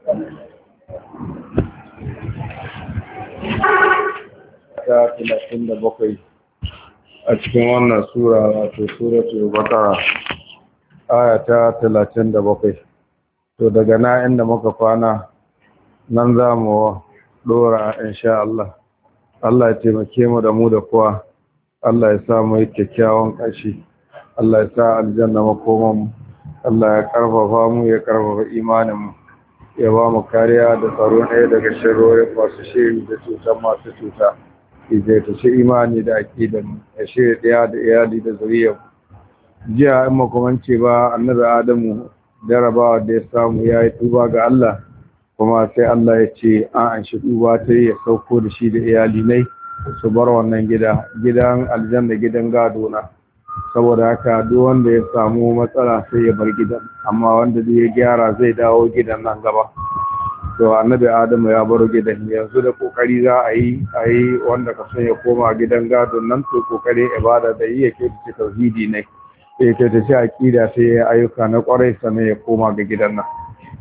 ta 37 a cikin wannan sura wato suratul baqara aya ta 37 to daga na inda muka kwana nan za mu dora insha Allah. Allah ya taimake mu da mu da kowa. Allah ya sa mu yi kyakkyawan ƙarshe. Allah ya sa aljanna makoman mu. Allah ya karfafa mu ya karfafa imanin mu. Ya ba mu kariya da tsaro ne daga sharrorin masu shiri da cutar masu cuta. Ya ta shi imani da aqidan ya shirya ɗaya da iyali da zuriya. Jiya in makomance ba annabi Adamu jarabawa da ya samu ya yi tuba ga Allah, kuma sai Allah ya ce an shi tuba ta ya sauko da shi da iyali ne su bar wannan gidan aljanna gidan gado na. Saboda haka duk wanda ya samu matsala sai ya bar gidan, amma wanda ya gyara zai dawo gidan nan gaba. To annabi Adamu ya bar gidan, yanzu da kokari za a yi wanda ka son ya koma gidan gado nan, to kokari ibada da yi yake da tauhidi ne. Sai ta tafi aqida sai ya ayyuka na kwarai sannan ya koma ga gidan nan.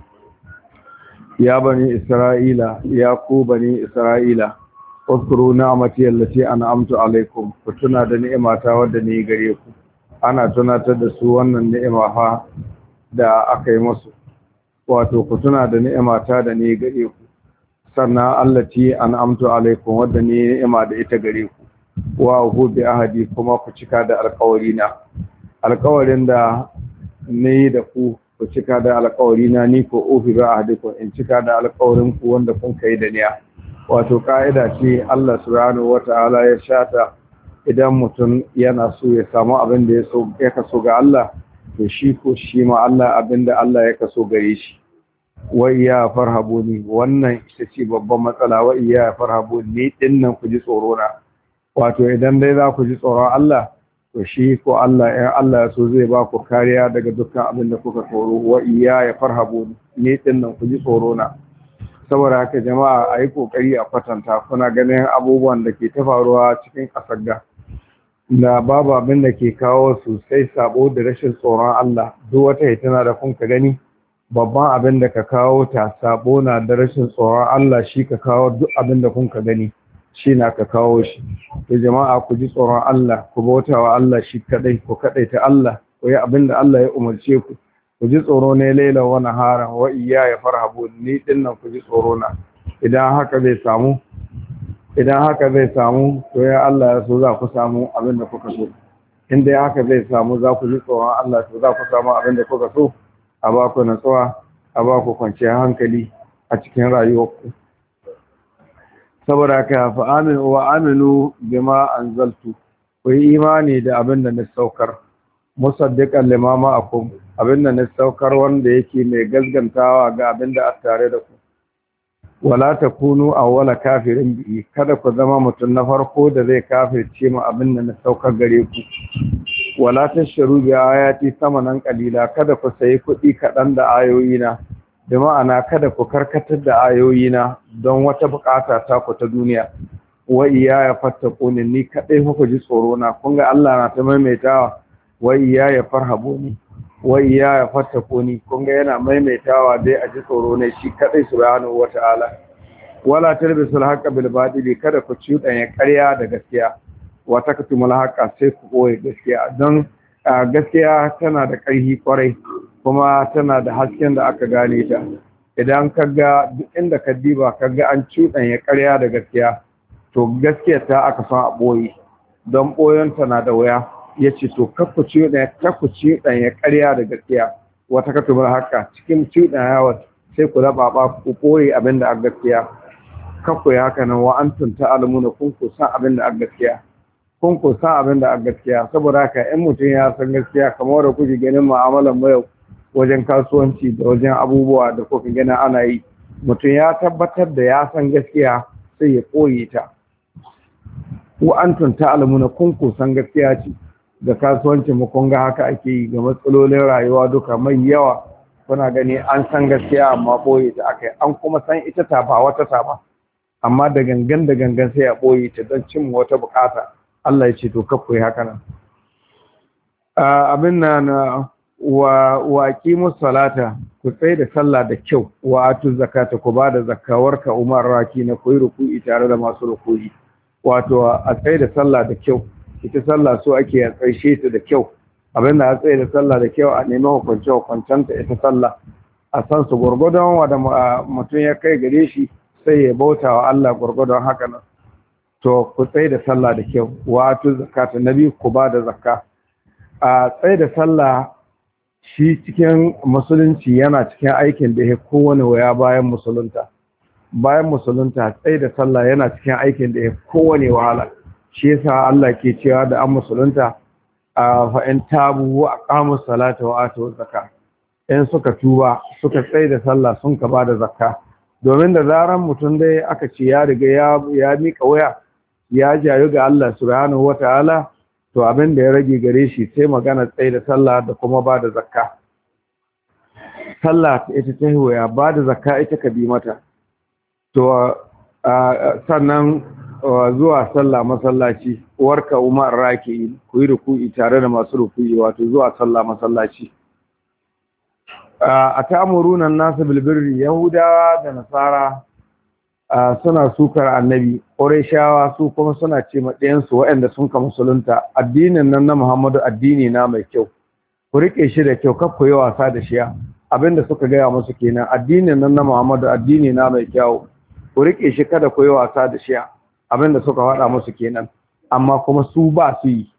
Ya bani Isra'ila, ya ku bani Isra'ila, uskuru ni'mati allati an'amtu alaikum, ku tuna da ni'imata wadda ni gare ku. Ana tunatar da su wannan ni'ima fa da aka yi musu. Wato ku tuna da ni'imata da ni gare ku. Sannan allati an'amtu alaikum wadda ni ni'ima da ita gare ku. Wa hu bi ahadi, kuma ku cika da alƙawarina. Alƙawarin da ni da ku cika da alƙawarina, ni ko ofi bi ahadikum in cika da alƙawarin ku wanda kun kai da niya. Wato ka'ida ce Allah subhanahu wata'ala ya shata, idan mutum yana so ya samu abin da ya kaso ga Allah, to shi ko shi ma Allah abin da Allah ya kaso gare shi. Wa iya farhabuni, wannan ita ce babban matsala. Wa iya farhabuni, ni dinnan ku ji tsoro na. Wato idan dai za ku ji tsoron Allah, to shi ko Allah in Allah ya so zai ba ku kariya daga dukkan abin da kuka tsoro. Wa iya farhabuni, ni dinnan ku ji tsoro na. Saboda haka jama'a a yi ƙoƙari a kwatanta, kuna ganin abubuwan da ke ta faruwa cikin ƙasar ga, da babu abin da ke kawo sosai sabo da rashin tsoron Allah. Duk wata hitina da kun ka gani, babban abin da ka kawo ta sabo na da rashin tsoron Allah, shi ka kawo duk abin da kun ka gani, shi na ka kawo shi. To jama'a ku ji tsoron Allah, ku bauta wa Allah shi kadai, ku kadaita Allah, ku yi abin da Allah ya umarce ku. Ku ji tsoro ne laila wa nahara, wa iyaya farhabu, ni dinnan ku ji tsoro na. Idan haka zai samu to ya Allah ya so za ku samu abin da kuka so. In dai haka zai samu za ku ji tsoron Allah, to za ku samu abin da kuka so, a ba ku natsuwa, a ba ku kwanciyar hankali a cikin rayuwarku. Saboda haka fa aminu wa aminu bima anzaltu, ku yi imani da abin da na saukar, musaddiqan lima ma'akum, abin da na saukar wanda yake mai gaskantawa ga abin da a tare da ku. Wala takunu awwala kafirin bi, kada ku zama mutum na farko da zai kafirce mu abin da na saukar gare ku. Wala tashru bi ayati samanan qalila, kada ku sayi kuɗi kaɗan da ayoyina, da ma'ana kada ku karkatar da ayoyina don wata bukata ta ku ta duniya. Wa iyaya fattaquni, ni kadai ku ji tsoro na. Kun ga Allah na ta maimaitawa wa iyaya farhabuni, wa iyaya fattaquni, kun ga yana maimaitawa dai a ji tsoro ne shi kadai subhanahu wata'ala. Wala talbisul haqqa bil batili, kada ku cuɗanya ƙarya da gaskiya. Wa taktumul haqqa, sai ku koyi gaskiya, don gaskiya tana da ƙarfi kwarai, kuma tana da hasken da aka gane ta. Idan kaga duk inda ka diba kaga an cuɗanya ƙarya da gaskiya, to gaskiyar ta aka son a ɓoye, don ɓoyon tana da wuya. Ya ce to kakku cuɗanya ƙarya da gaskiya. Wata katubul haka cikin cuɗanya sai ku laɓaɓa ku ɓoye abin da a gaskiya. Kakku ya haka nan wa antum ta'lamuna, kun ku san abin da a gaskiya. Kun ku san abin da a gaskiya. Saboda haka in mutum ya san gaskiya, kamar da kuke ganin mu'amalar mu yau wajen kasuwanci da wajen abubuwa da kuka gani ana yi, mutum ya tabbatar da ya san gaskiya sai ya ɓoye ta. Wa antum ta'lamuna, kun ku san gaskiya ce. Da kasuwancin mu kun ga haka ake yi, ga matsalolin rayuwa duka mai yawa kuna gani an san gaskiya amma boye ta akai, an kuma san ita ta ba wata ta ba, amma da gangan sai a boye ta don cin wata bukata. Allah ya ce to kakku yi haka nan. Abin nan wa aqimus salata ku tsaya da sallah da kyau wa atu zakata ku bada zakawarka umar raki na koyi ruku'i tare da masu ruku'i wato a tsaya da sallah da kyau ita sallah so ake a tsaishe ta da kyau abinda a tsaya da sallah da kyau a nemi hukuncenta ita sallah a san su gurgudun wanda mutum ya kai gare shi sai ya bauta wa Allah gurgudun haka nan to ku tsaya da sallah da kyau wa atu zakata nabi ku bada zakka a tsaya da sallah shi cikin musulunci yana cikin aikin da ya kowane waya bayan musulunta tsaye da sallah yana cikin aikin da ya kowane wahala shi yasa Allah ke cewa da an musulunta fa in tabu wa aqamu salata wa atu zakka in suka tuba suka tsaye da sallah sun ka bada zakka domin da zaran mutum dai aka ce ya riga ya mika waya ya jayu ga Allah subhanahu wataala to abin da ya rage gare shi sai magana tsaye da sallah da kuma ba da zakka sallah ita ta hiwaya ba da zakka ita ka bi mata to sannan zuwa sallah masallaci warka umar raki ku yi ruku'i tare da masu ruku'i wato zuwa sallah masallaci a ta'muruna an-nasu bil birri yahudawa da nasara suna sukar annabi ƙurayshawa su kuma suna ce maɗayansu waɗanda sun ka musulunta addinin nan na Muhammadu addini na mai kyau ku riƙe shi da kyau kar ku yi wasa da shi abinda suka gaya musu kenan addinin nan na Muhammadu addini na mai kyau ku riƙe shi kada ku yi wasa da shi abinda suka faɗa musu kenan amma kuma su ba su yi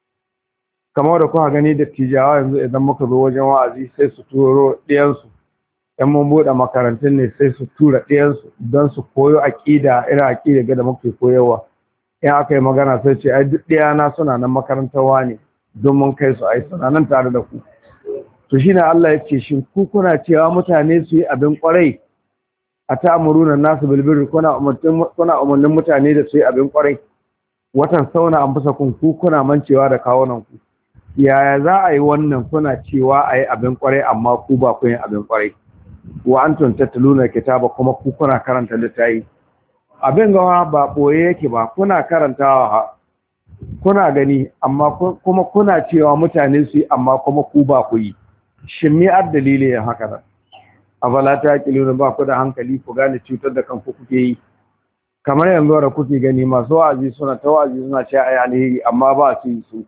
kamar da kuka gani da tijawa yanzu idan muka zo wajen wa'azi sai su turo ɗiyansu yan mun buɗe makarantun ne sai su tura ɗayansu don su koyo aƙida irin aƙida da muke koyarwa in aka yi magana sai ce ai duk ɗayana suna nan makarantarwa ne don mun kai su ai suna nan tare da ku to shine Allah ya ce shin ku kuna cewa mutane su yi abin ƙwarai a ta'muruna nasu bil birri kuna umarnin mutane da su yi abin ƙwarai watan sauna an fusa ku kuna mancewa da kawunan ku yaya za a yi wannan kuna cewa a yi abin ƙwarai amma ku ba ku yin abin ƙwarai wa antum tatluna kitaba kuma ku kuna karanta littafi abin gawa ba boye yake ba kuna karantawa kuna gani amma kuma kuna cewa mutane su yi amma kuma ku ba ku yi shin me dalili ya haka da abala ta kiluna ba ku da hankali ku gane cutar da kanku kuke yi kamar yanzu da kuke gani masu wa'azi suna ta wa'azi suna cewa ai alheri amma ba su yi su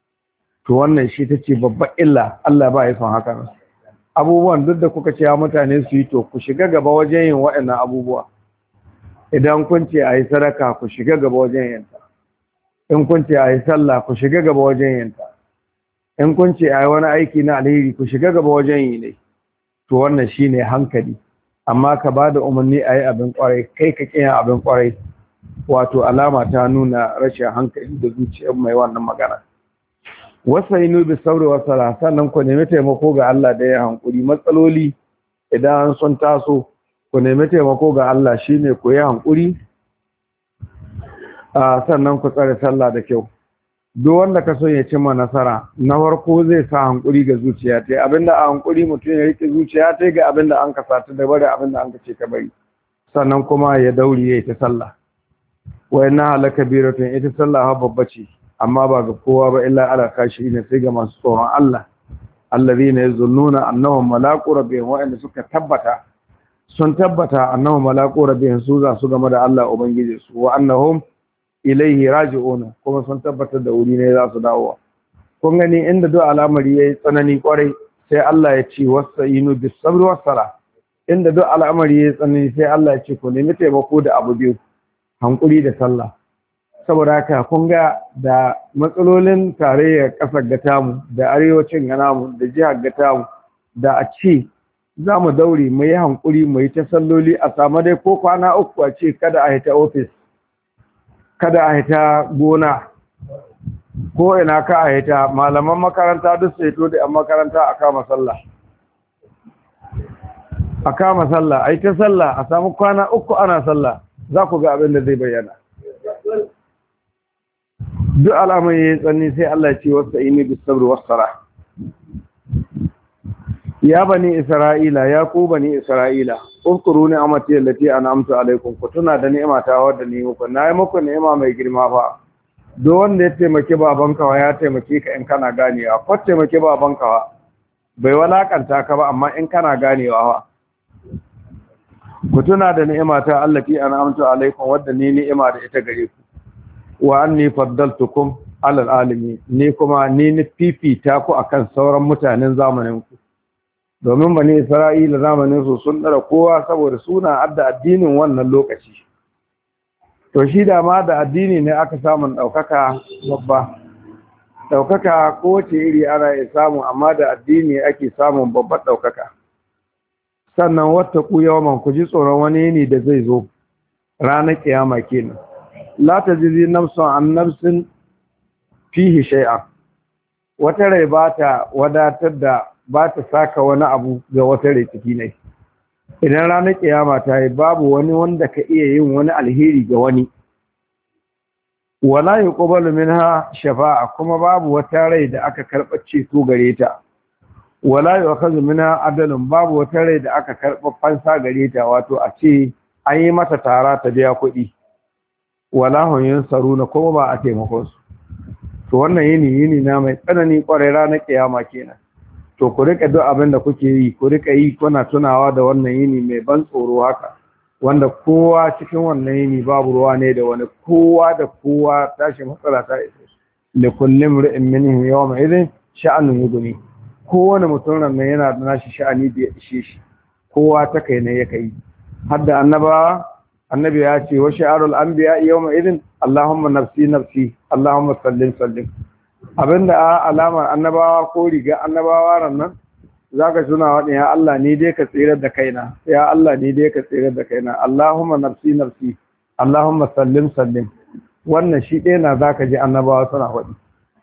to wannan shi tace babbar illa Allah ba ya son haka abubuwan duk da kuka ce mutane su yi to ku shiga gaba wajen yin waɗannan abubuwa idan kun ce a yi sadaka ku shiga gaba wajen yinta in kun ce a yi sallah ku shiga gaba wajen yinta in kun ce a yi wani aiki na alheri ku shiga gaba wajen yi ne to wannan shi ne hankali amma ka ba da umarni a yi abin kwarai kai ka kiyan abin kwarai wato alama ta nuna rashin hankali da zuciyar mai wannan magana wasainu bi sabri wa sala sannan ku nemi taimako ga Allah da ya hankuri matsaloli idan sun taso ku nemi taimako ga Allah shine ku yi hankuri sannan ku tsare sallah da kyau duk wanda ka so ya cimma nasara na farko zai sa hankuri ga zuciya ta abinda a hankuri mutum ya rike zuciya ta ga abinda an ka sata da bari abinda an ka ce ka bari sannan kuma ya dauri ya ta sallah wa inna halaka biratun ita sallah babba ce amma ba ga kowa ba illa ala kashi ne sai ga masu tsoron Allah allazina yazunnuna annahum malaqu rabbihim wa inda suka tabbata sun tabbata annahum malaqu rabbihim su za su game da Allah ubangiji su wa annahum ilaihi raji'una kuma sun tabbatar da wuri ne za su dawo kun gani inda duk al'amari yayi tsanani kwarai sai Allah ya ce wasta'inu bis sabri was sala inda duk al'amari yayi tsanani sai Allah ya ce ku nemi taimako da abu biyu hankuri da sallah saboda haka kun ga da matsalolin tarayyar kasar ga tamu da arewacin ga namu da jihar ga tamu da a ce za mu daure mu yi hankuri mu yi ta salloli a samu dai ko kwana uku a ce kada a hita ofis kada a hita gona ko ina ka a hita malaman makaranta duk sai to da yan makaranta a kama sallah a yi ta sallah a samu kwana uku ana sallah za ku ga abin da zai bayyana duk alamun yayin tsanni sai Allah ya ce wasta'inu bis sabri was salah ya bani isra'ila ya ku bani isra'ila uzkuru ni'amati allati an'amtu alaykum ku tuna da ni'imata wadda ni muku nayi muku ni'ima mai girma fa do wanda ya taimake babanka wa ya taimake ka in kana ganewa ko taimake babanka wa bai walakanta ka ba amma in kana ganewa ku tuna da ni'imata allati an'amtu alaikum wadda ni ni'ima da ita gare ku wa anni faddaltukum alal alamin ni kuma ni fifita ku akan sauran mutanen zamanin ku domin bani Isra'ila zamanin su sun dara kowa saboda suna adda addinin wannan lokaci to shi da ma da addini ne aka samu daukaka babba daukaka ko ce iri ana ya samu amma da addini ake samun babbar daukaka sannan wata ku yawan ku ji tsoron wani ne da zai zo ranar kiyama kenan la tajzi nafsun an nafsin fihi shay'a wata rai ba ta wadatar da ba ta saka wani abu ga wata rai ciki ne idan ranar kiyama ta yi babu wani wanda ka iya yin wani alheri ga wani wala yuqbalu minha shafa'a kuma babu wata rai da aka karɓa ceto gare ta wala yu'khadhu minha adalun babu wata rai da aka karɓa fansa gare ta wato a ce an yi mata tara ta biya kuɗi wala hum yansaruna kuma ba a taimakon su to wannan yini na mai tsanani kwarai ranar kiyama kenan to ku rika duk abin da kuke yi ku rika yi kuna tunawa da wannan yini mai ban tsoro haka wanda kowa cikin wannan yini babu ruwa ne da wani kowa da kowa tashi matsala ta isa li kulli imrin minhum yawma idhin sha'anun yughni kowane mutum nan yana da nashi sha'ani da ya ishe shi kowa ta kai ne ya kai har da annabi ya ce wa sha'arul anbiya yawma idhin Allahumma nafsi nafsi Allahumma sallim abinda alamar annabawa ko riga annabawa rannan zaka tuna wani ya Allah ni dai ka tsirar da kaina ya Allah ni dai ka tsirar da kaina Allahumma nafsi nafsi Allahumma sallim wannan shi ɗaya na zaka ji annabawa suna faɗi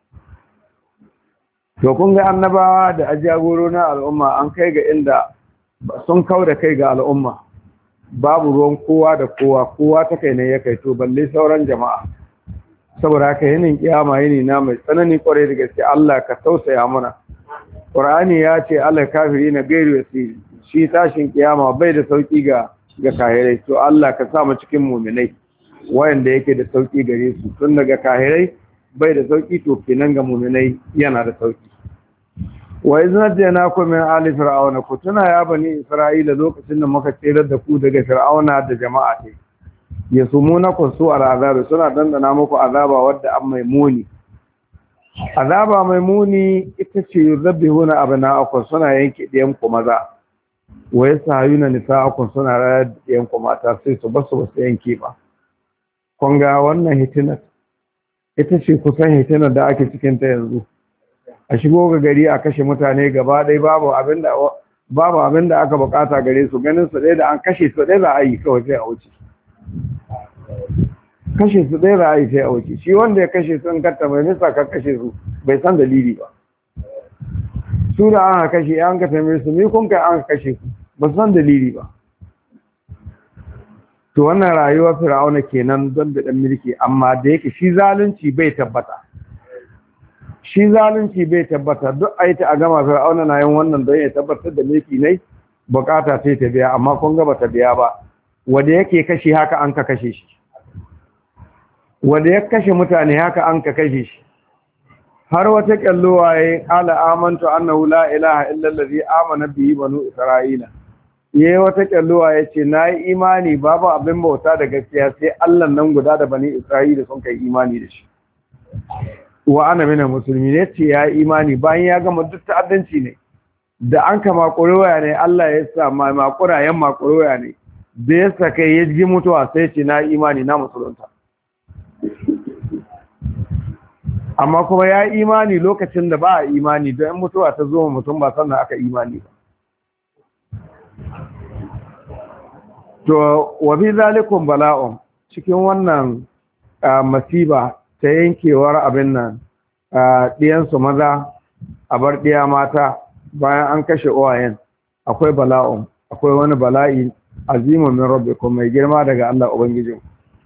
to kun ga annabawa da ajagoro na al'umma an kai ga inda sun kauda kai ga al'umma babu ruwan kowa da kowa ta kai ne ya kai to balle sauran jama'a saboda haka yinin kiyama yini na mai tsanani kwarai da gaske Allah ka tausaya mana Qur'ani ya ce Allah kafiri na gairu yasir shi tashin kiyama bai da sauki ga kahirai to Allah ka sa mu cikin mu'minai wayanda yake da sauki gare su tun daga kahirai bai da sauki to kenan ga mu'minai yana da sauki wa iznajna ku min ali fir'auna ku tuna ya bani isra'ila lokacin da muka tsere da ku daga fir'auna da jama'a ce yasumunakum su al'azab suna dandana muku azaba wadda an maimuni azaba maimuni ita ce yuzabbihuna abna'akum suna yanke diyan ku maza wa yasayuna nisa'akum suna rayar diyan ku mata sai su basu yanke ba kun ga wannan hitinar ita ce kusan hitinar da ake cikin ta yanzu a shigo ga gari a kashe mutane gaba ɗaya babu abinda aka bukata gare su ganin su ɗaya da an kashe su ɗaya za a yi kawai sai a wuce kashe su ɗaya za a yi sai a wuce shi wanda ya kashe su in katta mai nisa ka kashe su bai san dalili ba su da an kashe an ka tambaye su ni kun kai an kashe su ba san dalili ba to wannan rayuwar fir'auna kenan don da dan mulki amma da yake shi zalunci bai tabbata duk aita a gama fir'auna na yin wannan don ya tabbatar da mulki ne bukata sai ta biya amma kun ga bata biya ba wanda yake kashe haka an ka kashe shi wanda ya kashe mutane haka an ka kashe shi har wata kallowa yayin ala amantu annahu la ilaha illa allazi amana bihi banu isra'ila yayi wata kallowa yace nayi imani babu abin bauta da gaskiya sai Allah nan guda da bani isra'ila sun kai imani da shi wa ana mina musulmi ne ce ya imani bayan ya gama duk ta'addanci ne da an ka makurwaya ne Allah ya sa makurayen makurwaya ne da ya saka ya ji mutuwa sai ce na imani na musulunta amma kuma ya imani lokacin da ba a imani don in mutuwa ta zo mutum ba sannan aka imani ba to wa bi zalikum bala'un cikin wannan masiba ta yankewar abin nan ɗiyansu maza a bar ɗiya mata bayan an kashe uwayen akwai bala'un akwai wani bala'i azimun min rabbikum mai girma daga Allah ubangijin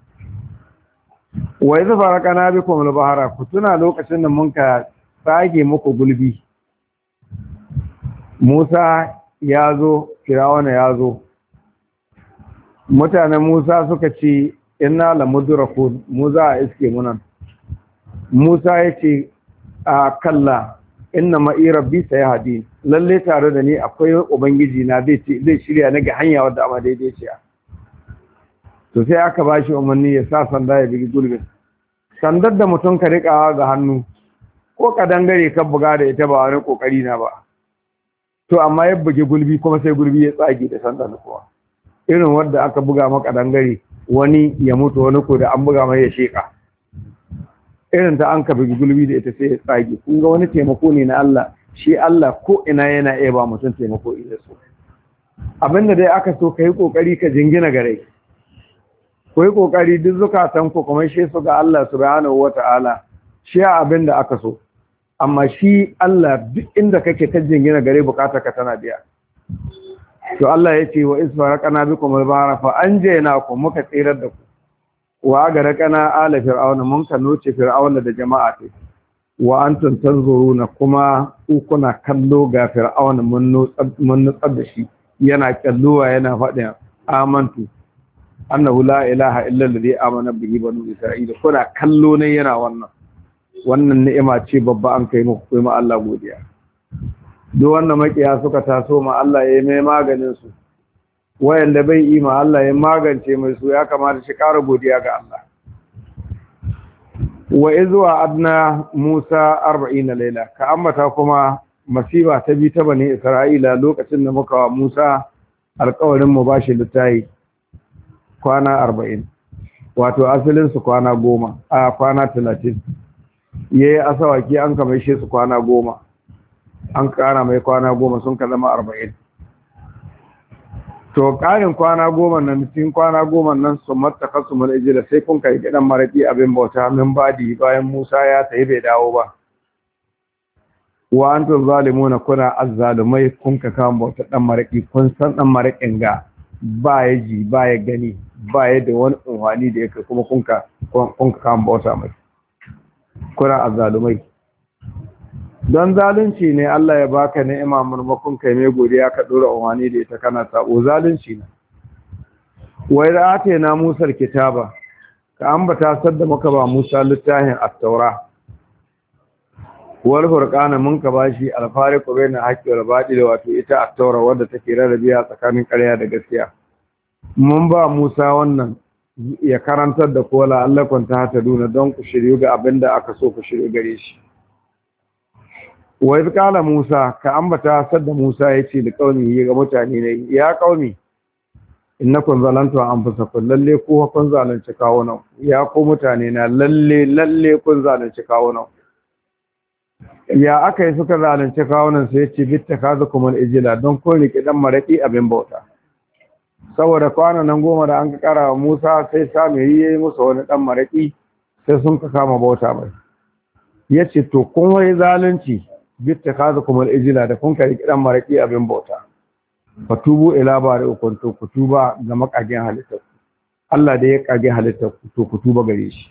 wa idza faraqana bikum al-bahra ku tuna lokacin da mun ka tsage muku gulbi Musa ya zo Firawuna ya zo mutanen Musa suka ce inna lamudrakun Musa a iske munan Musa ya ce a kalla inna ma'i rabbi sayahdi lalle tare da ni akwai ubangiji na zai shirya ni ga hanya wadda amma daidai ce to sai aka bashi umarni ya sa sanda ya bigi gulbin sandar da mutum ka rikawa ga hannu ko ka dangare ka buga da ita ba wani kokari na ba to amma ya bugi gulbi kuma sai gulbi ya tsage da sandar kuwa irin wanda aka buga maka dangare wani ya mutu wani ko da an buga mai ya sheka irin ta an ka bugi gulbi da ita sai ya tsage kun ga wani taimako ne na Allah shi Allah ko ina yana iya ba mutum taimako idan so abinda dai aka so kai kokari ka jingina gare ku yi kokari duk zukatan ku kuma shi su ga Allah subhanahu wataala shi abinda aka so amma shi Allah duk inda kake ta jingina gare bukatar ka tana biya to Allah ya ce wa isfaraqana bikum al-bahra fa anjaynakum muka tsirar da ku wa garaqana ala fir'auna mun kanoce fir'auna da jama'a ta wa antum tanzuruna kuma ku kuna kallo ga fir'auna mun nutsar da shi yana kallowa yana faɗin amantu annahu la ilaha illa alladhi amana bihi banu isra'ila kuna kallo ne yana wannan ni'ima ce babba an kai muku kuma Allah godiya duk wanda makiya suka taso ma Allah ya mai maganin su wayanda bai yi ma Allah ya magance mai su ya kamata shi ƙara godiya ga Allah wa izwa adna Musa 40 laila ka ambata kuma masiba ta bi ta bani Isra'ila lokacin da muka wa Musa alƙawarin mu bashi littafi kwana 40 wato asalin su kwana 10 a kwana 30 yayi asawaki an kamar shi su kwana 10 an kara mai kwana 10 sun ka zama 40 to karin kwana 10 nan cikin kwana 10 nan su mattakasu mul ijla sai kun kai gidan maraki abin bauta min badi bayan Musa ya tayi bai dawo ba wa antum zalimuna kuna azzalumai kun ka kan bauta dan maraki kun san dan marakin ga ba ya ji ba ya gani ba ya da wani unwani da yake kuma kun ka kan bauta mai kuna azzalumai don zalunci ne Allah ya baka ni'ima murmakon kai mai godiya ka dora unwani da ita kana sabo zalunci ne wai da ate na Musa kitaba ka ambata sadda muka ba Musa littafin at-taura wal furqana mun ka bashi al-fariqu baina haqqi wal batil wato ita at-taura wadda take rarrabiya tsakanin ƙarya da gaskiya mun ba Musa wannan ya karantar da kola Allah kwanta ta duna don ku shiryu ga abinda aka so ku shiryu gare shi wai kala Musa ka ambata sadda Musa yace da kauni ga mutane ne ya kauni innakum zalantu anfusakum lalle ku kun zalunci kawunan ya ku mutane na lalle kun zalunci kawunan ya aka yi suka zalunci kawunan sai yace bitta kazukum al-ijla don ko rike dan maraki abin bauta saboda kwanan nan 10 da an ka kara wa Musa sai Samiri yayi musu wani dan maraki sai sun ka kama bauta mai yace to kun wai zalunci bitta kazukum al-ijla da kun ka rike dan maraki abin bauta fatubu ila bari'ukum to ku tuba ga makagin halittar Allah da ya kage halittar to ku tuba gare shi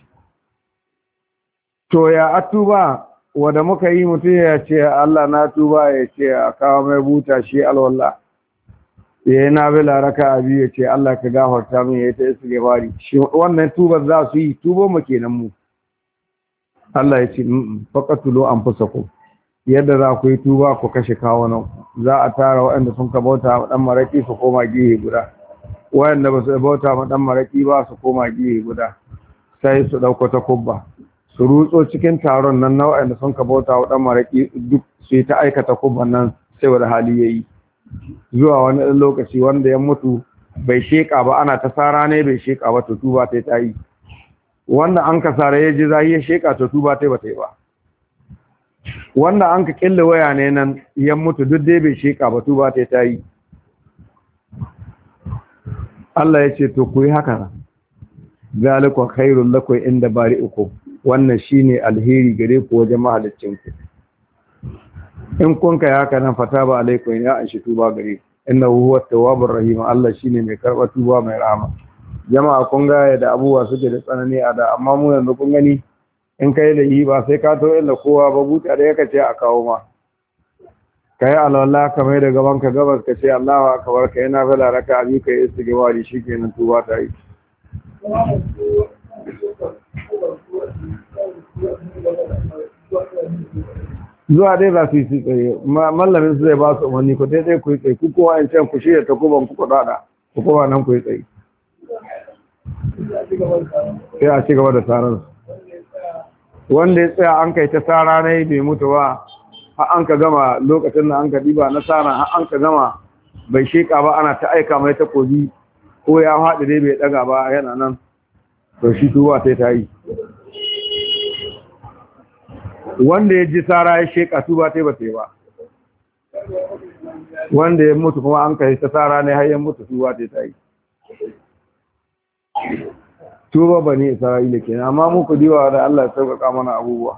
to ya atuba wanda muka yi mutum ya ce Allah na tuba ya ce a kawo mai buta shi alwala ya yi nabila raka abi ya ce Allah ka gafarta min ya ta istighfari shi wannan tubar za su yi tubo mu kenan mu Allah ya ce faqatulu anfusakum yadda za ku yi tuba ku kashe kawunan za a tara waɗanda sun ka bauta ma ɗan maraƙi su koma gihe guda waɗanda ba su bauta ma ɗan maraƙi ba su koma gihe guda sai su ɗauko ta kubba su rutso cikin taron nan na waɗanda sun ka bauta wa ɗan maraƙi duk su yi ta aikata kubban nan sai wani hali ya yi zuwa wani ɗan lokaci wanda ya mutu bai sheƙa ba ana ta sara ne bai sheƙa ba to tuba ta yi wanda an ka sara ya ji za ya sheƙa to tuba ta ba ta yi ba wanda an ka kille waya ne nan ya mutu duk dai bai sheka batu ba ta yi Allah ya ce to ku yi haka zalika khairul lakum inda bari'ukum wannan shine alheri gare ku wajen mahaliccin ku in kun kai haka nan fataba alaikum ya anshi tuba gare innahu huwa tawwabur rahim Allah shine mai karba tuba mai rahama jama'a kun ga da abubuwa suke da tsanani a da amma mu yanzu kun gani in kai da yi ba sai ka to inda kowa ba buta da yake ce a kawo ma kai alwala ka mai da gaban ka gabas ka ce Allahu akbar kai na fara raka abi kai istighfari shikenan tuba ta yi zuwa dai za su yi tsaye mallamin su zai ba su umarni ku dai ku yi tsaye ku kowa in can ku shirya ta kuban ku dada ku kowa nan ku yi tsaye sai a ci gaba da tsarar wanda ya tsaya an kai ta tsara na yi bai mutu ba har an ka gama lokacin da an ka diba na tsara har an ka gama bai sheka ba ana ta aika mai takobi ko ya haɗu dai bai ɗaga ba yana nan to shi tuba sai ta yi wanda ya ji tsara ya sheka tuba sai ba sai ba wanda ya mutu kuma an kai ta tsara ne har ya mutu tuba sai ta yi tuba ba ne isra'ila kenan amma muku diwa da Allah ya sauƙaƙa mana abubuwa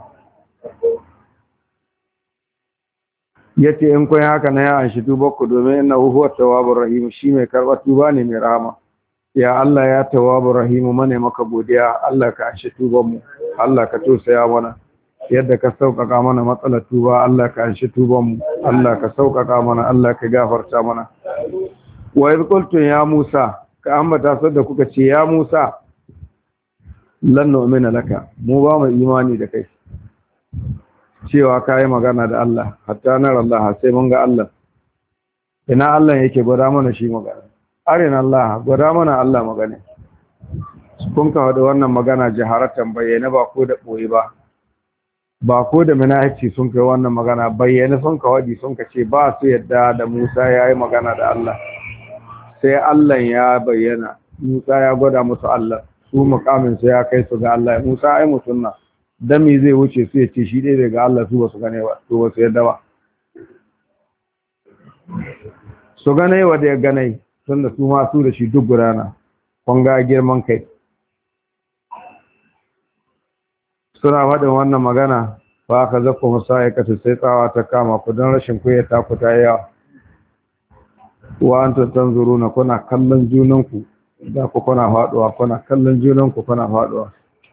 yace in kun haka na ya anshi tuba ku domin innahu huwa tawwabur rahim shi mai karɓar tuba ne mai rahama ya Allah ya tawwabur rahim mane maka godiya Allah ka anshi tuban mu Allah ka tosaya mana yadda ka sauƙaƙa mana matsalar tuba Allah ka anshi tuban mu Allah ka sauƙaƙa mana Allah ka gafarta mana wa idh qultum ya Musa ka ambata sadda kuka ce ya Musa lan nu'mina laka mu ba mu imani da kai cewa kai magana da Allah hatta nar Allah sai mun ga Allah ina Allah yake gwada mana shi magana arina Allah gwada mana Allah magana kun ka da wannan magana jaharatan bayyana ba ko da boye ba ko da munafici sun kai wannan magana bayyana sun ka wadi sun ka ce ba su yadda da Musa yayi magana da Allah sai Allah ya bayyana Musa ya gwada musu Allah su mukamin su ya kai su ga Allah Musa ai mutunna dan me zai wuce su ya ce shi dai daga Allah su ba su gane ba to ba su yadda ba su gane wa da ya gane tunda su ma su da shi duk gudana kun ga girman kai suna faɗin wannan magana ba ka zakko musa ya kace sai tsawa ta kama ku don rashin kuya ta ku ta yawa wa antum tanzuruna kuna kallon junanku da ku kuna faduwa kuna kallon junanku kuna faduwa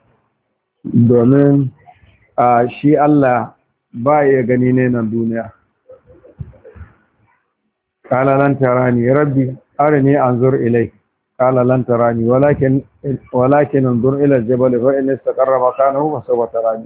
domin shi Allah ba ya gani ne nan duniya qala lan tarani rabbi arini anzur ilayk qala lan tarani walakin anzur ila al-jabal fa in istaqarra makanahu fa sawfa tarani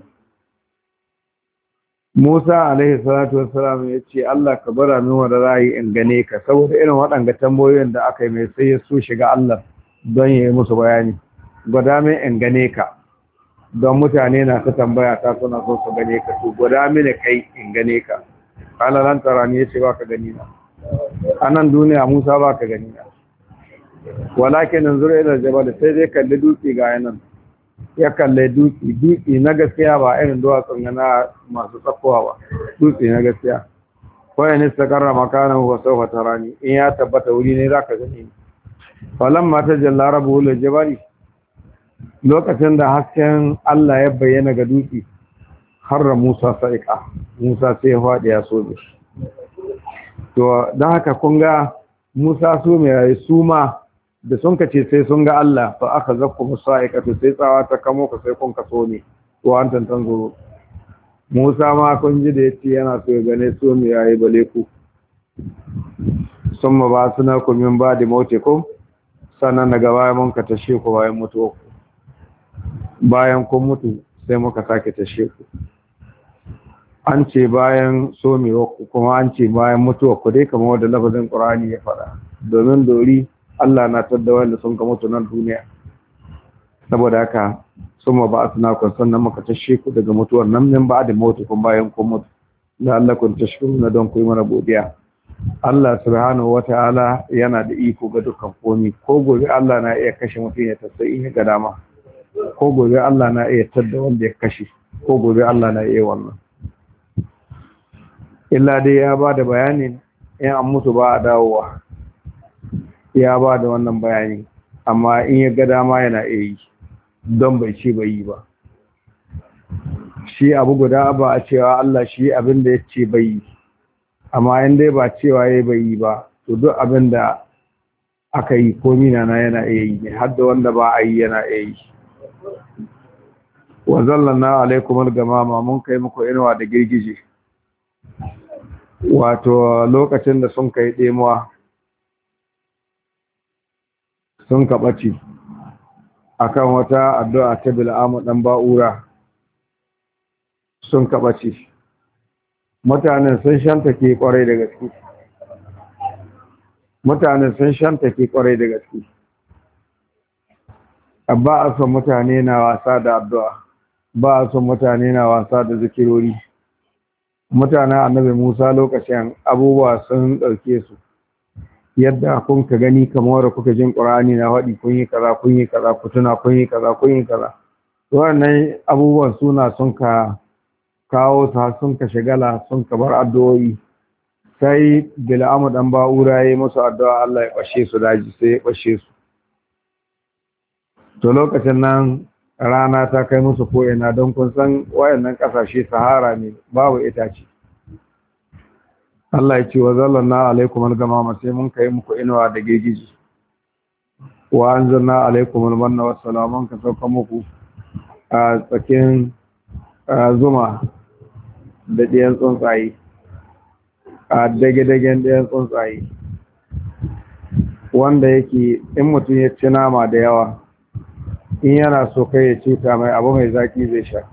Musa alaihi salatu wassalam ya ce Allah ka bara min wanda zai in gane ka saboda irin waɗanga tambayoyin da aka yi mai sai ya so shiga Allah don ya yi musu bayani gwada min in gane ka don mutane na ta tambaya ta suna so su gane ka to gwada mini kai in gane ka kala lan tarani ya ce ba ka gani na a nan duniya Musa ba ka gani na walakin anzur ila jabal sai dai kalli dutse ga yanan ya kalle dutse na gaskiya ba irin duwatsun na masu tsakowa ba dutse na gaskiya kawai ne ta karra makanan wa saufa tarani in ya tabbata wuri ne zaka gani falan mata jalla rabu lil jabali lokacin da hasken Allah ya bayyana ga dutse harra Musa sa'iqa Musa sai ya fadi ya sobe to dan haka kun ga Musa so mai yayi suma da sun kace sai sun ga Allah fa aka zakku musaiqatu sai tsawa ta kamo ka sai kun kaso ne to an tantan zuro Musa ma kun ji da yace yana so ya gane so me yayi bale ku summa ba suna ku min ba da mote ko sannan daga baya mun ka tashe ku bayan mutuwa bayan kun mutu sai muka sake tashe ku an ce bayan so me ku kuma an ce bayan mutuwa ku dai kamar wanda lafazin Qur'ani ya faɗa domin dori Allah na tadda wanda sun ka mutu nan duniya saboda haka summa ba asna kun sannan muka tashe ku daga mutuwar nan min ba da mutu kun bayan kun mutu da Allah kun tashkuruna don ku yi mana godiya Allah subhanahu wataala yana da iko ga dukkan komai ko gobe Allah na iya kashe mutum ya tasai in ga dama ko gobe Allah na iya tadda wanda ya kashe ko gobe Allah na iya wannan illa dai ya ba da bayanin in an mutu ba a dawowa ya ba da wannan bayani amma in ya ga dama yana iya yi don bai ce bai yi ba shi abu guda ba a cewa Allah shi abin da ya ce bai yi amma in dai ba cewa ya bai yi ba to duk abin da aka yi komi na yana iya yi ne har da wanda ba a yi yana iya yi wa zallanna alaikum al-gamama mun kai muku inuwa da girgije wato lokacin da sun kai demuwa sun kaɓaci akan wata addu'a ta bil'amu ɗan ba'ura sun kaɓaci mutanen sun shantake kwarai da gaske mutanen sun shantake kwarai da gaske ba a son mutane na wasa da addu'a ba a son mutane na wasa da zikirori mutanen annabi Musa lokacin abubuwa sun ɗauke su yadda kun ka gani kamar kuka jin Qur'ani na faɗi kun yi kaza kun yi kaza ku tuna kun yi kaza kun yi kaza wannan abubuwan suna sun ka kawo su har sun ka shigala sun ka bar addu'o'i sai Bil'amu dan Ba'ura yayi musu addu'a Allah ya bashe su daji sai ya bashe su to lokacin nan rana ta kai musu ko'ina don kun san wayannan kasashe sahara ne babu itace Allah ya ce wa zallanna alaikum al-gamama sai mun kai muku inuwa da gegiji wa anzalna alaikum al-manna was-salaman ka sauka muku a tsakin zuma da ɗiyan tsuntsaye a dage-dagen ɗiyan tsuntsaye wanda yake in mutum ya ci nama da yawa in yana so kai ya cuta mai abu mai zaki zai sha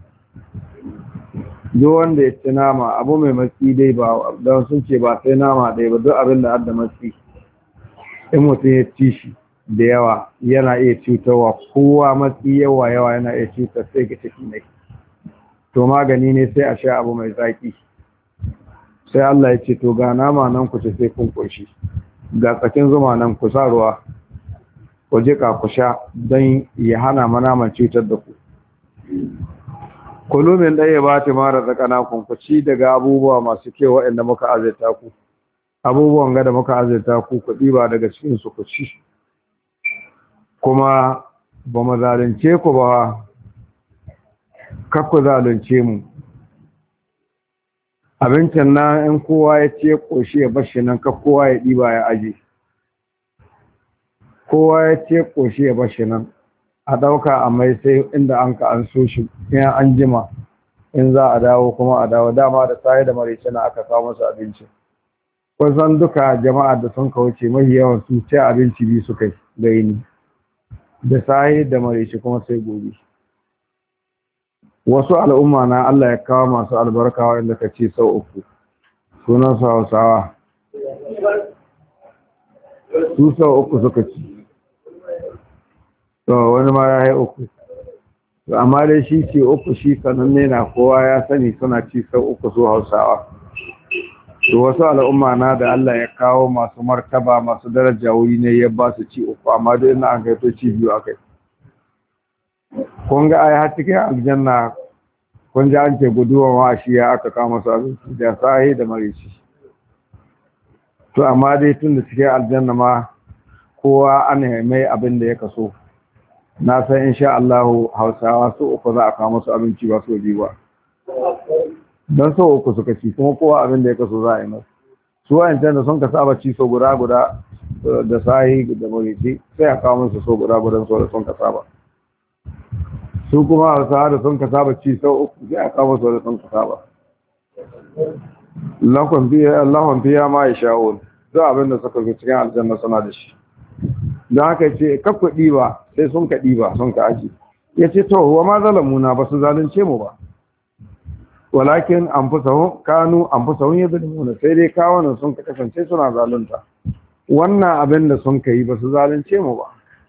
duk wanda ya ci nama abu mai matsi dai ba don sun ce ba sai nama dai ba duk abin da adda matsi in mutum ya ci shi da yawa yana iya cutarwa kowa matsi yawa yana iya cutar sai ga ciki ne to magani ne sai a sha abu mai zaki sai Allah ya ce to ga nama nan ku ci sai kun koshi ga tsakin zuma nan ku sa ruwa ku jika ku sha don ya hana manaman cutar da ku kulumin ɗaya ba ta mara zakana ku ci daga abubuwa masu kyau waɗanda muka azurta ku abubuwan ga da muka azurta ku ku ɗiba daga cikinsu ku ci kuma ba mu zalunce ku ba kar ku zalunce mu abincin nan in kowa ya ce ƙoshi ya bashi nan kar kowa ya ɗiba ya aje kowa ya ce ƙoshi ya bashi nan a ɗauka a mai sai inda an ka an so shi in an jima in za a dawo kuma a dawo dama da sahi da maraice na aka kawo masu abinci kusan duka jama'a da sun kauce mafi yawan su ce abinci biyu suka yi da yini da sahi da maraice kuma sai gobe wasu al'umma na Allah ya kawo masu albarka wanda ka ce sau uku sunan su Hausawa su sau uku suka ci to wani ma ya yi uku amma dai shi ce uku shi sananne na kowa ya sani suna ci sau uku su Hausawa to wasu al'umma na da Allah ya kawo masu martaba masu daraja wuri ne ya ba su ci uku amma duk ina an kai to ci biyu akai kun ga ai har cikin aljanna kun ji an ce guduwa ma shi ya aka kama su abinci da sahi da marici to amma dai tun da cikin aljanna ma kowa an mai abin da ya kaso na san insha Allah Hausawa su uku za a kawo musu abinci ba su biyu ba don so uku suka ci kuma kowa abin da ya kaso za a yi masu su wayancan da sun ka saba ci so guda da sahi da marici sai a kawo musu so guda so da sun ka saba su kuma Hausawa da sun ka saba ci sau uku sai a kawo musu da sun ka saba Allahun fiya ma ya sha'ul duk abin da suka fi cikin aljanna suna da shi don haka ce kakku ɗiba sai sun ka ɗiba sun ka aji ya ce to wa ma zalamuna ba su zalunce mu ba walakin kanu an fi sahun ya zalimuna sai dai kawunan sun ka kasance suna zalunta wannan abin da sun ka yi ba su zalunce mu ba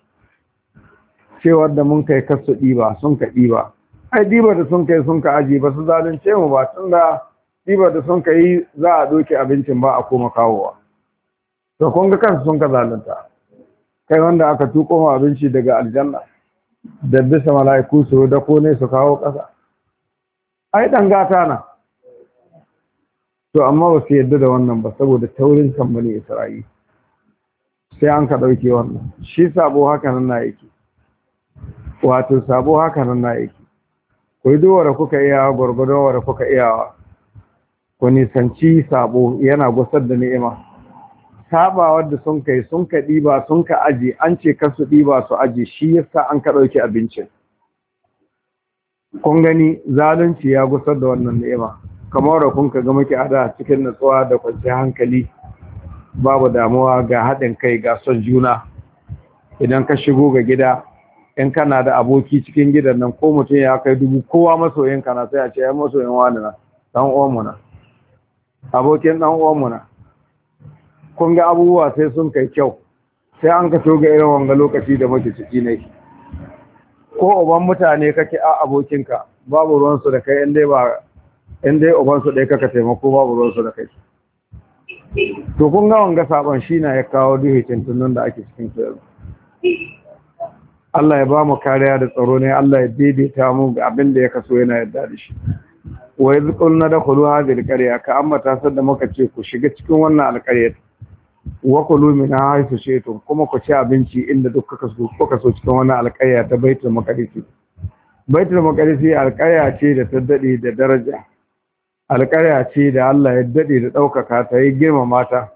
cewar da mun kai kasu ɗiba sun ka ɗiba ai ɗiba da sun kai sun ka aji ba su zalunce mu ba tun da ɗiba da sun ka yi za a ɗauke abincin ba a koma kawowa to kun ga kansu sun ka zalunta kai wanda aka tuko ma abinci daga aljanna da bisa mala'iku su da ko ne su kawo ƙasa ai dan gata na to amma ba su yadda da wannan ba saboda taurin kan bani Isra'ila sai an ka ɗauke wannan shi sabo haka nan na yake wato sabo haka nan na yake ku yi dowar kuka iyawa gwargwadowar kuka iyawa ku nisanci sabo yana gusar da ni'ima sabawar da sun kai sun ka ɗiba sun ka aji an ce kasu ɗiba su aji shi yasa an ka ɗauki abincin kun gani zalunci ya gusar da wannan ni'ima kamar da kun ka ga muke ada cikin natsuwa da kwanciyar hankali babu damuwa ga haɗin kai ga son juna idan ka shigo ga gida in kana da aboki cikin gidan nan ko mutum ya kai 1000 kowa masoyin kana sai a ce ya masoyin wani na dan uwan mu na abokin ɗan uwanmu na. Kun ga abubuwa sai sun kai kyau, sai an ka toga irin wanga lokaci da muke ciki ne. Ko uban mutane kake a abokinka, babu ruwansu da kai in dai ubansu ɗaya kaka taimako, babu ruwansu da kai. To kun ga wanga sabon shi na ya kawo duhicin tunan da ake cikin su yanzu. Allah ya ba mu kariya da tsaro ne, Allah ya daidaita mu ga abin da ya kaso yana yarda da shi. Wa yanzu qulna dakhulu hadhihi alqarya, ka amma ta sadda muka ce ku shiga cikin wannan alqaryar, wa kulu min haythu shi'tum, kuma ku ci abinci inda duk kuka so cikin wannan alqarya ta Baitul Maqdis. Baitul Maqdis alqarya ce da ta dade da daraja, alqarya ce da Allah ya dade da daukaka ta yi girmama ta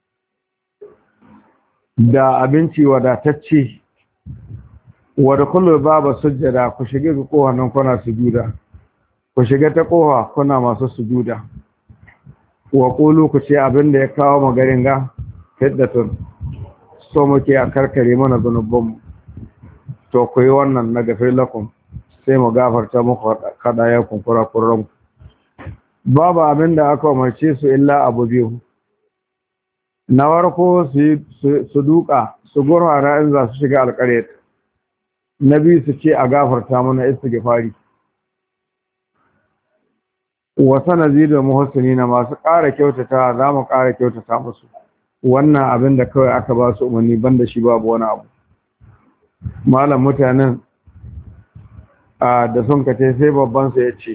da abinci wadatacce. Wa kullu baba sujjada, ku shiga ga kohannan kuna sujuda, ku shiga ta koha kuna masu sujuda. Wa qulu, ku ce abin da ya kawo magarin ga hiddatun, so muke a karkare mana zunubanmu, to ku yi wannan na gafir lakum, sai mu gafarta muku kada ya kunkura kurran. Babu abin da aka umarce su illa abu biyu. Na warko su duka su gurhara in za su shiga alƙaryar. Na biyu su ce a gafarta mana istighfari. Wa sanazidu muhsinina, masu ƙara kyautata za mu ƙara kyautata musu. Wannan abin da kawai aka ba su umarni, banda shi babu wani abu. Malam mutanen da sun kace sai babban su ya ce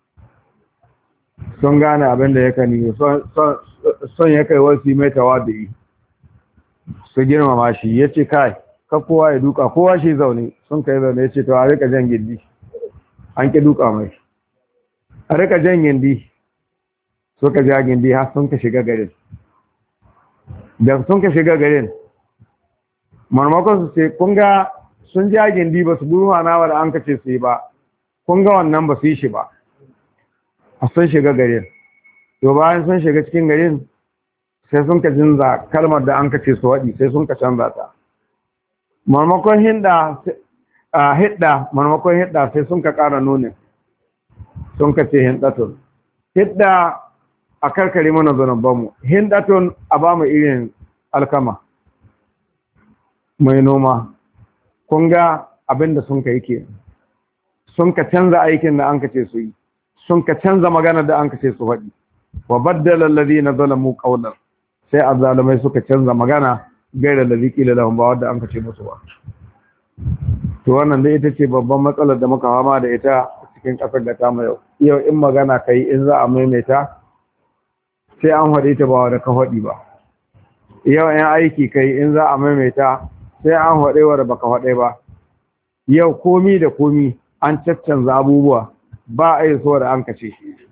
sun gane abin da ya kani, son ya kai wasu mai tawadi su girmama shi. Ya ce kai ka kowa ya duka, kowa shi zaune, sun kai zaune. Ya ce to a rika jan gindi, an ki duka mai, a rika jan gindi. Suka ja gindi har sun ka shiga garin. Da sun ka shiga garin, marmakon su ce kun ga sun ja gindi ba su gurma na da an kace su yi ba, kun ga wannan ba su yi shi ba, a sun shiga garin. To bayan sun shiga cikin garin, sai sun ka jinza kalmar da an kace su waɗi, sai sun ka canza ta. Marmakon hidda sai sun ka ƙara nunin, sun ka ce hindatun. Hidda a karkare mana zunubanmu, hindatun a ba mu irin alkama mai noma. Kun ga abin da sun ka yi ke, sun ka canza aikin da an ka ce su yi, sun ka canza magana da an ka ce su faɗi. Wa baddala alladhina zalamu qawlan, sai azzalumai suka canza magana gaira alladhi qila lahum, ba wanda an ka ce musu ba. To wannan dai ita ce babban matsalar da muka fama da ita cikin kasar da ta yau. Yau in magana kai in za a maimaita sai an faɗi ta ba da ka faɗi ba. Yau in aiki kai in za a maimaita sai an faɗi wa da baka faɗi ba. Yau komi da komi an caccanza abubuwa, ba a yi so da an kace.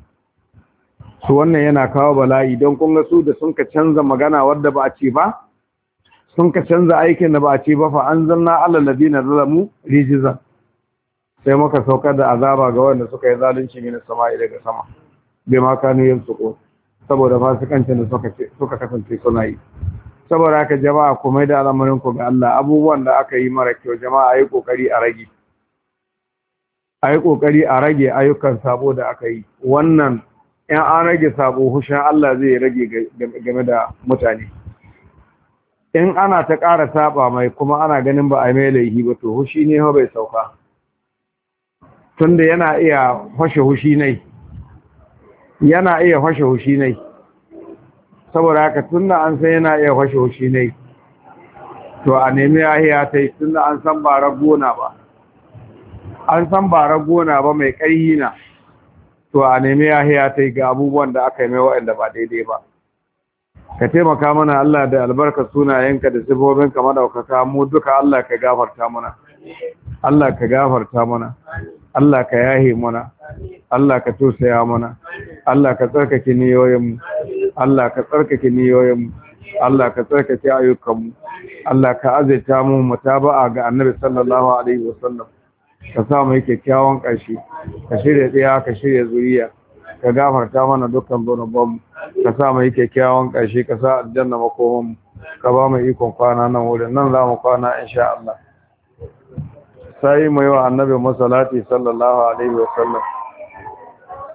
Su wannan yana kawo bala'i, don kun ga su da sun ka canza magana wadda ba a ce ba, sun ka canza aikin da ba a ce ba, fa anzalna alal ladina zalamu rijzan, sai muka saukar da azaba ga wanda suka yi zalunci min sama'i, daga sama, bai ma kanu yin suko, saboda fasikancin da suka kasance suna yi. Saboda haka jama'a ku mai da al'amarin ku ga Allah. Abubuwan da aka yi mara kyau jama'a ayi kokari a rage, ayi kokari a rage ayyukan sabo da aka yi. Wannan in an rage sabo, hushin Allah zai rage game da mutane. In ana ta ƙara saba mai kuma ana ganin ba a mai laihi ba, to hushi ne bai sauka, tunda yana iya fashe hushi ne, yana iya fashe hushi ne. Saboda haka tunda an san yana iya fashe hushi ne, to a nemi yahiya ta yi, tunda an san ba ragona ba, an san ba ragona ba, mai ƙarhi na, to a nemi yahiya ta yi ga abubuwan da aka yi mai waɗanda ba daidai ba. Ka taimaka mana Allah da albarka sunayenka da sifofin madaukaka, mu duka Allah ka gafarta mana, Allah ka gafarta mana, Allah ka yahe mana, Allah ka tosaya mana, Allah ka tsarkake niyoyinmu, Allah ka tsarkake niyoyinmu, Allah ka tsarkake ayyukanmu, Allah ka azaita mu mutaba'a ga Annabi sallallahu alaihi wasallam, ka sa mu kyakkyawan ƙarshe, ka shirya tsaya, ka shirya zuriya, ka gafarta mana dukkan zunubanmu, ka sa mu kyakkyawan ƙarshe, ka sa aljanna makomanmu, ka ba mu ikon kwana nan wurin, nan za mu kwana insha Allah. Sai mu yi wa Annabi musallati sallallahu alaihi wasallam.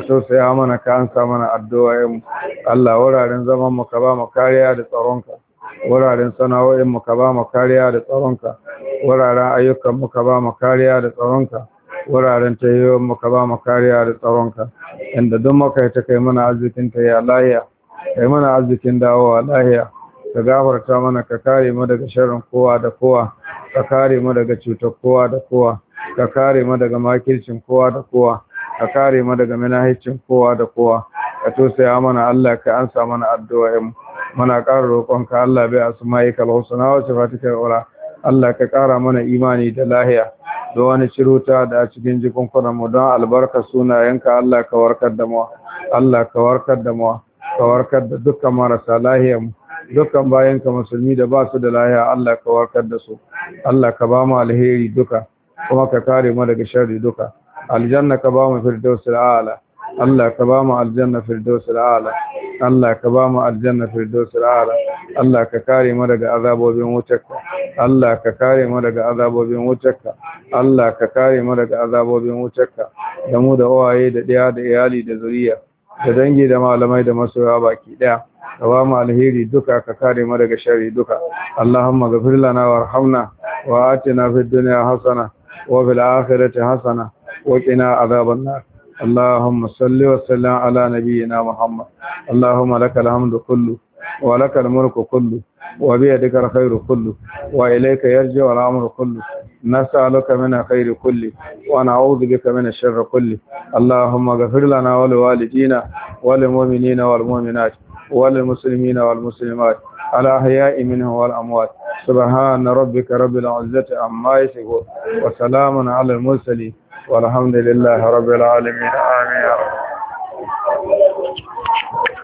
ka tausaya mana ka ansa mana addu'o'in Allah wuraren zaman mu ka ba mu kariya da tsaronka wuraren sana'o'in mu ka ba mu kariya da tsaronka wuraren ayyukan mu ka ba mu kariya da tsaronka wuraren tayoyin mu ka ba mu kariya da tsaronka inda duk muka ta kai mana arzikin ta ya lahiya kai mana arzikin dawowa lahiya ka gafarta mana ka kare mu daga sharrin kowa da kowa ka kare mu daga cutar kowa da kowa ka kare mu daga makircin kowa da kowa ka kare mu daga manahicin kowa da kowa ka tausaya mana Allah ka ansa mana addu'o'in muna ƙara roƙonka Allah bai asma'ikal husna wa sifatikal ula Allah ka ƙara mana imani da lahiya da wani ciruta da a cikin jikunkunan mu don albarka sunayenka Allah ka warkar da mu Allah ka warkar da mu ka warkar da dukkan marasa lahiyar mu dukkan bayanka musulmi da ba su da lahiya Allah ka warkar da su Allah ka ba mu alheri duka kuma ka kare mu daga sharri duka aljanna ka ba mu firdausul a'la Allah ka ba mu aljanna firdausul a'la Allah ka ba mu aljanna firdausul a'la Allah ka kare mu daga azabobin wutarka Allah ka kare mu daga azabobin wutarka Allah ka kare mu daga azabobin wutarka da mu da uwaye da ɗaya da iyali da zuriya da dangi da malamai da masoya baki daya ka ba mu alheri duka ka kare mu daga sharri duka Allahumma ghfir lana warhamna wa atina fid dunya hasana wa fil akhirati hasana wa qina adhaban nar اللهم صل وسلم على نبينا محمد اللهم لك الحمد كله ولك الملك كله وبيدك الخير كله وإليك يرجع الأمر كله نسألك من الخير كله ونعوذ بك من الشر كله اللهم اغفر لنا ولوالدينا وللمؤمنين والمؤمنات وللمسلمين والمسلمات الأحياء منهم والأموات سبحان ربك رب العزة عما يصفون وسلام على المرسلين والحمد لله رب العالمين آمين يا رب